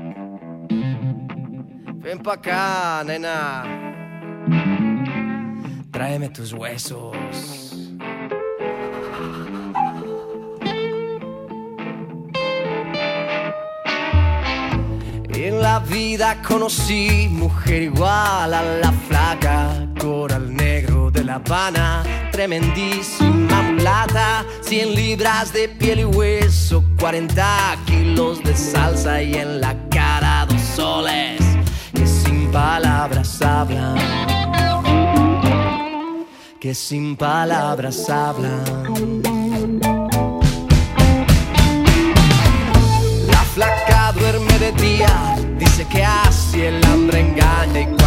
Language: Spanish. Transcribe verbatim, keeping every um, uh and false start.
Ven pa' acá, nena. Tráeme tus huesos. En la vida conocí mujer igual a la flaca, coral negro de La Habana, tremendísima mulata, cien libras de piel y hueso, cuarenta kilos de salsa y en la cara dos soles que sin palabras hablan, que sin palabras hablan. La flaca duerme de día, dice que así el hambre engaña y